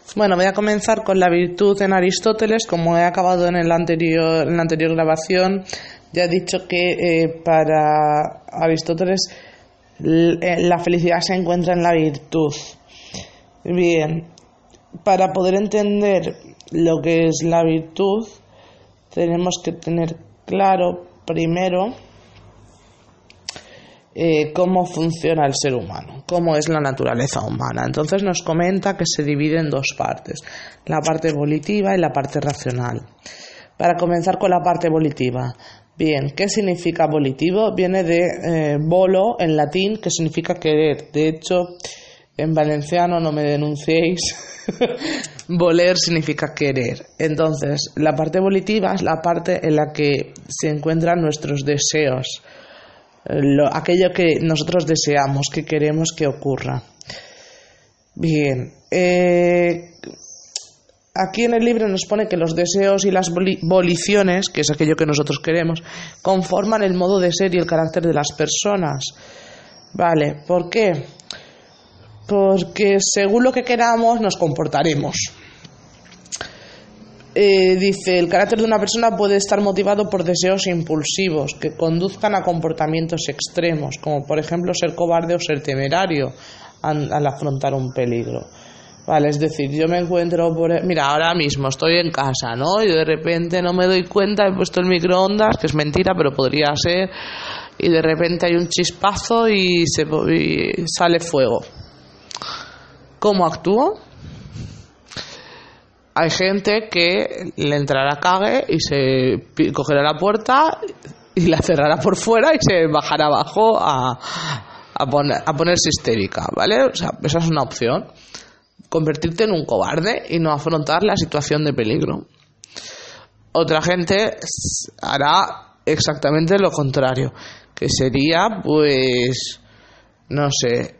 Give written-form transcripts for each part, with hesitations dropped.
Bueno, voy a comenzar con la virtud en Aristóteles. Como he acabado en la anterior grabación, ya he dicho que para Aristóteles la felicidad se encuentra en la virtud. Bien, para poder entender lo que es la virtud, tenemos que tener claro primero cómo funciona el ser humano, cómo es la naturaleza humana. Entonces nos comenta que se divide en dos partes, la parte volitiva y la parte racional. Para comenzar con la parte volitiva, bien, ¿qué significa volitivo? Viene de volo en latín, que significa querer. De hecho, en valenciano, no me denunciéis, voler significa querer. Entonces, la parte volitiva es la parte en la que se encuentran nuestros deseos, aquello que nosotros deseamos, que queremos que ocurra. Bien, aquí en el libro nos pone que los deseos y las voliciones, que es aquello que nosotros queremos, conforman el modo de ser y el carácter de las personas. Vale, ¿por qué? Porque según lo que queramos nos comportaremos. Dice, el carácter de una persona puede estar motivado por deseos impulsivos que conduzcan a comportamientos extremos, como por ejemplo ser cobarde o ser temerario al afrontar un peligro. Vale, es decir, yo me encuentro mira, ahora mismo estoy en casa, ¿no? Y de repente no me doy cuenta, he puesto el microondas, que es mentira, pero podría ser, y de repente hay un chispazo y sale fuego. ¿Cómo actúo? Hay gente que le entrará cague y se cogerá la puerta y la cerrará por fuera y se bajará abajo a ponerse histérica, ¿vale? O sea, esa es una opción. Convertirte en un cobarde y no afrontar la situación de peligro. Otra gente hará exactamente lo contrario, que sería, pues, no sé,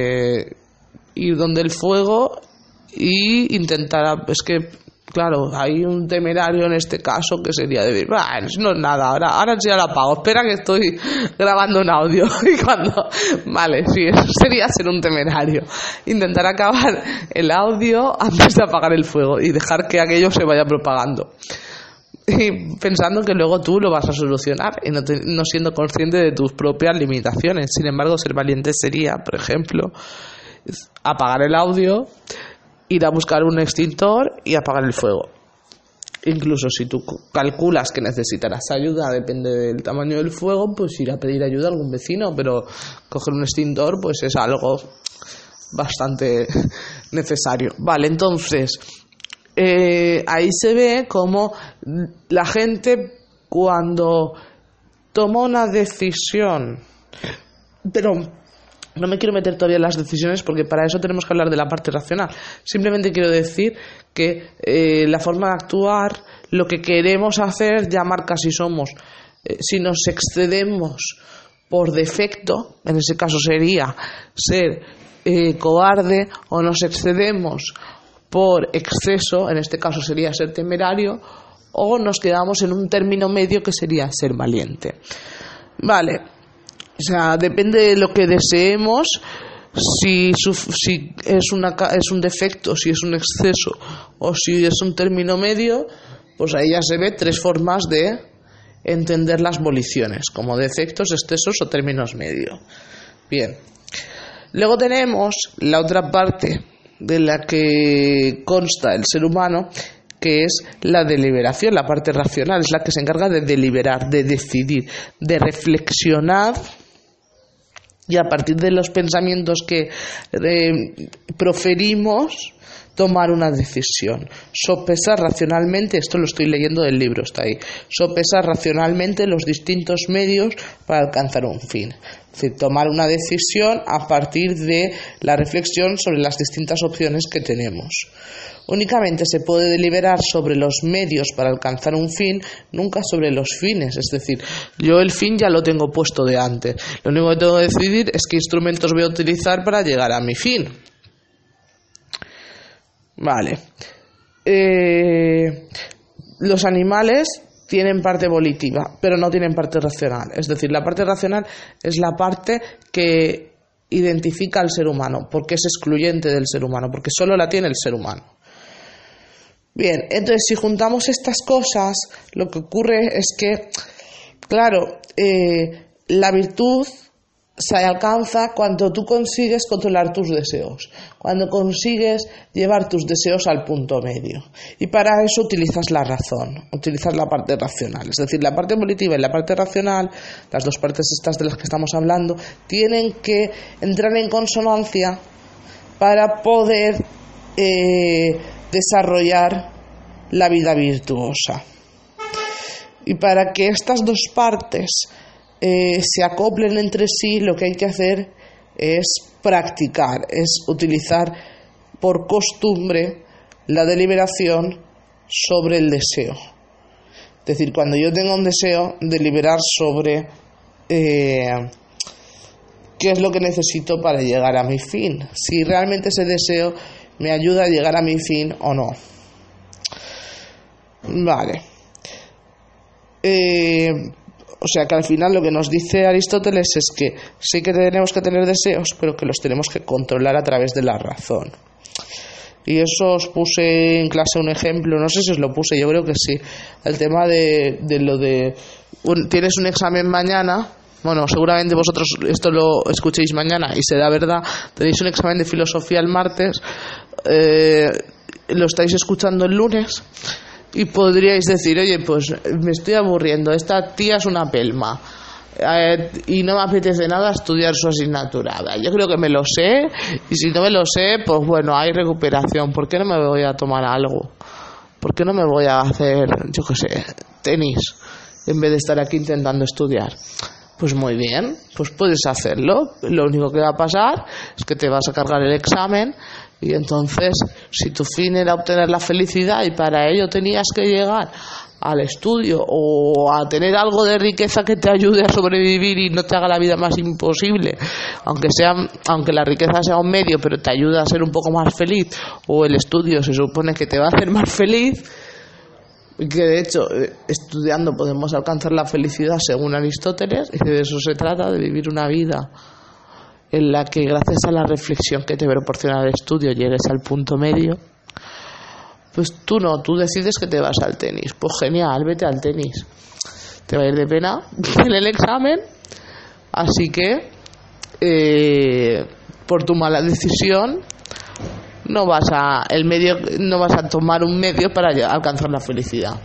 ir donde el fuego y intentar, es que claro, hay un temerario en este caso que sería de no es nada, ahora ya la apago, espera que estoy grabando un audio y cuando, vale, sí, eso sería ser un temerario, intentar acabar el audio antes de apagar el fuego y dejar que aquello se vaya propagando y pensando que luego tú lo vas a solucionar y no siendo consciente de tus propias limitaciones. Sin embargo, ser valiente sería, por ejemplo, apagar el audio, ir a buscar un extintor y apagar el fuego. Incluso si tú calculas que necesitarás ayuda, depende del tamaño del fuego, pues ir a pedir ayuda a algún vecino, pero coger un extintor pues es algo bastante necesario. Vale, entonces ahí se ve cómo la gente cuando toma una decisión, pero no me quiero meter todavía en las decisiones porque para eso tenemos que hablar de la parte racional. Simplemente quiero decir que la forma de actuar, lo que queremos hacer, ya marca si somos. Si nos excedemos por defecto, en ese caso sería ser cobarde, o nos excedemos por exceso, en este caso sería ser temerario, o nos quedamos en un término medio que sería ser valiente. Vale. O sea, depende de lo que deseemos, si es un defecto, si es un exceso o si es un término medio, pues ahí ya se ve tres formas de entender las voliciones, como defectos, excesos o términos medio. Bien. Luego tenemos la otra parte de la que consta el ser humano, que es la deliberación, la parte racional, es la que se encarga de deliberar, de decidir, de reflexionar y a partir de los pensamientos que proferimos tomar una decisión. Sopesar racionalmente, esto lo estoy leyendo del libro, está ahí. Sopesar racionalmente los distintos medios para alcanzar un fin. Es decir, tomar una decisión a partir de la reflexión sobre las distintas opciones que tenemos. Únicamente se puede deliberar sobre los medios para alcanzar un fin, nunca sobre los fines. Es decir, yo el fin ya lo tengo puesto de antes. Lo único que tengo que decidir es qué instrumentos voy a utilizar para llegar a mi fin. Vale. Los animales tienen parte volitiva, pero no tienen parte racional. Es decir, la parte racional es la parte que identifica al ser humano, porque es excluyente del ser humano, porque solo la tiene el ser humano. Bien, entonces si juntamos estas cosas, lo que ocurre es que, claro, la virtud se alcanza cuando tú consigues controlar tus deseos, cuando consigues llevar tus deseos al punto medio. Y para eso utilizas la razón, utilizas la parte racional. Es decir, la parte volitiva y la parte racional, las dos partes estas de las que estamos hablando, tienen que entrar en consonancia para poder desarrollar la vida virtuosa. Y para que estas dos partes se acoplen entre sí, lo que hay que hacer es practicar, es utilizar por costumbre la deliberación sobre el deseo. Es decir, cuando yo tengo un deseo, deliberar sobre qué es lo que necesito para llegar a mi fin, si realmente ese deseo me ayuda a llegar a mi fin o no. Vale. O sea que al final lo que nos dice Aristóteles es que sí que tenemos que tener deseos, pero que los tenemos que controlar a través de la razón. Y eso os puse en clase un ejemplo, no sé si os lo puse, yo creo que sí, el tema de lo de tienes un examen mañana. Bueno, seguramente vosotros esto lo escuchéis mañana y será verdad. Tenéis un examen de filosofía el martes, lo estáis escuchando el lunes y podríais decir, oye, pues me estoy aburriendo, esta tía es una pelma y no me apetece nada estudiar su asignatura. Yo creo que me lo sé y si no me lo sé, pues bueno, hay recuperación. ¿Por qué no me voy a tomar algo? ¿Por qué no me voy a hacer, yo qué sé, tenis en vez de estar aquí intentando estudiar? Pues muy bien, pues puedes hacerlo. Lo único que va a pasar es que te vas a cargar el examen y entonces, si tu fin era obtener la felicidad y para ello tenías que llegar al estudio o a tener algo de riqueza que te ayude a sobrevivir y no te haga la vida más imposible, aunque la riqueza sea un medio pero te ayuda a ser un poco más feliz, o el estudio se supone que te va a hacer más feliz, y que de hecho estudiando podemos alcanzar la felicidad según Aristóteles, y de eso se trata, de vivir una vida en la que gracias a la reflexión que te proporciona el estudio llegues al punto medio. Pues tú decides que te vas al tenis. Pues genial, vete al tenis. Te va a ir de pena en el examen, así que por tu mala decisión no vas a tomar un medio para alcanzar la felicidad.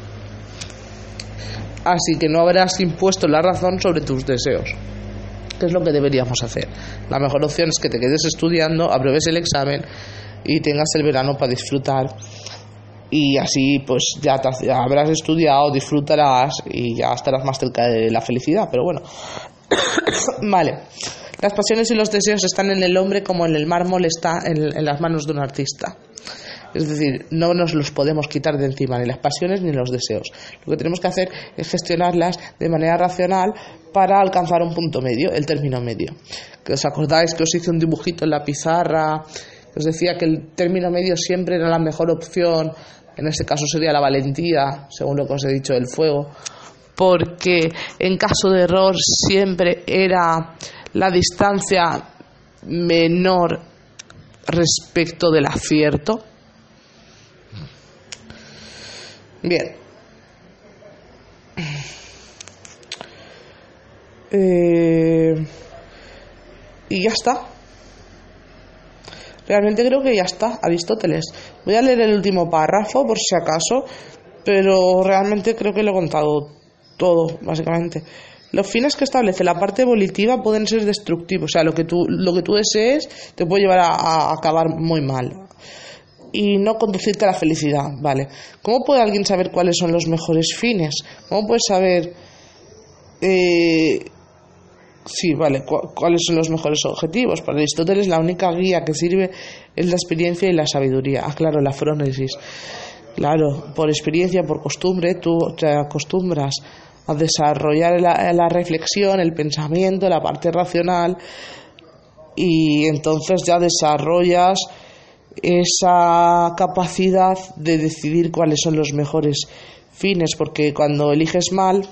Así que no habrás impuesto la razón sobre tus deseos, que es lo que deberíamos hacer. La mejor opción es que te quedes estudiando, apruebes el examen y tengas el verano para disfrutar, y así pues ya habrás estudiado, disfrutarás y ya estarás más cerca de la felicidad. Pero bueno, vale. Las pasiones y los deseos están en el hombre como en el mármol está en las manos de un artista. Es decir, no nos los podemos quitar de encima, ni las pasiones ni los deseos. Lo que tenemos que hacer es gestionarlas de manera racional para alcanzar un punto medio, el término medio. Que os acordáis que os hice un dibujito en la pizarra, que os decía que el término medio siempre era la mejor opción. En este caso sería la valentía, según lo que os he dicho del fuego, porque en caso de error siempre era la distancia menor respecto del acierto. Bien. Y ya está. Realmente creo que ya está, Aristóteles. Voy a leer el último párrafo por si acaso, pero realmente creo que lo he contado todo, básicamente. Los fines que establece la parte volitiva pueden ser destructivos, o sea, lo que tú desees te puede llevar a acabar muy mal y no conducirte a la felicidad, ¿vale? ¿Cómo puede alguien saber cuáles son los mejores fines? ¿Cómo puedes saber cuáles son los mejores objetivos? Para Aristóteles la única guía que sirve es la experiencia y la sabiduría. Claro, la frónesis. Claro, por experiencia, por costumbre, tú te acostumbras a desarrollar la reflexión, el pensamiento, la parte racional, y entonces ya desarrollas esa capacidad de decidir cuáles son los mejores fines, porque cuando eliges mal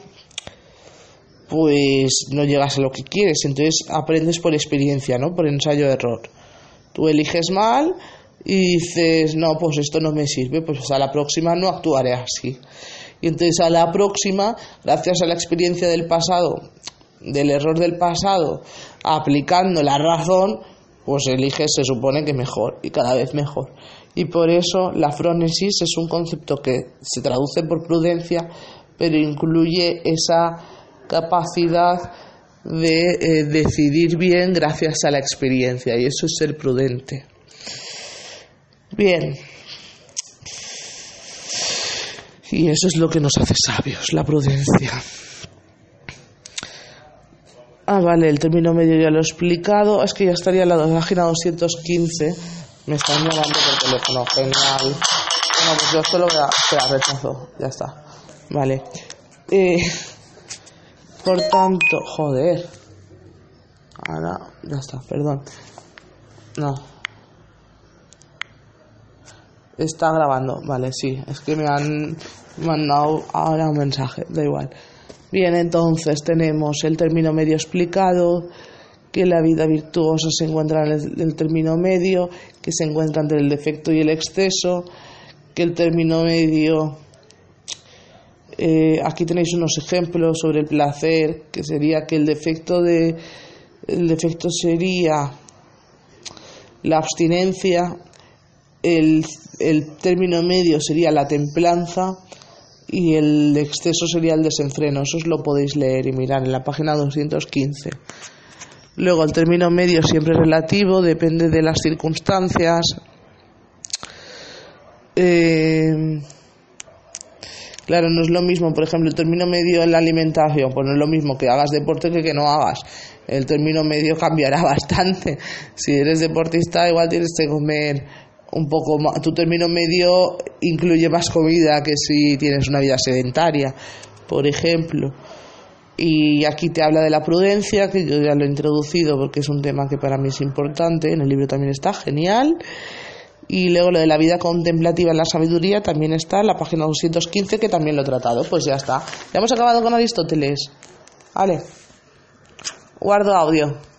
pues no llegas a lo que quieres. Entonces aprendes por experiencia, ¿no? Por ensayo-error. Tú eliges mal y dices, no, pues esto no me sirve, pues a la próxima no actuaré así. Y entonces a la próxima, gracias a la experiencia del pasado, del error del pasado, aplicando la razón, pues eliges, se supone que mejor y cada vez mejor. Y por eso la frónesis es un concepto que se traduce por prudencia, pero incluye esa capacidad de decidir bien gracias a la experiencia, y eso es ser prudente. Bien. Y eso es lo que nos hace sabios, la prudencia. Vale, el término medio ya lo he explicado. Es que ya estaría en la página 215. Me están llamando por teléfono, genial. Bueno, pues yo solo voy a... Espera, rechazo, ya está. Vale. Por tanto, joder. Ahora, ya está, perdón. No. Está grabando, vale, sí. Es que me han mandado ahora un mensaje, da igual. Bien, entonces tenemos el término medio explicado, que la vida virtuosa se encuentra en el término medio, que se encuentra entre el defecto y el exceso, que el término medio, aquí tenéis unos ejemplos sobre el placer, que sería que el defecto sería la abstinencia, el término medio sería la templanza y el exceso sería el desenfreno. Eso os lo podéis leer y mirar en la página 215. Luego el término medio siempre es relativo, depende de las circunstancias. Claro, no es lo mismo, por ejemplo, el término medio en la alimentación, pues no es lo mismo que hagas deporte que no hagas. El término medio cambiará bastante. Si eres deportista, igual tienes que comer un poco más. Tu término medio incluye más comida que si tienes una vida sedentaria, por ejemplo. Y aquí te habla de la prudencia, que yo ya lo he introducido porque es un tema que para mí es importante. En el libro también está, genial. Y luego lo de la vida contemplativa en la sabiduría también está en la página 215, que también lo he tratado. Pues ya está. Ya hemos acabado con Aristóteles. Vale. Guardo audio.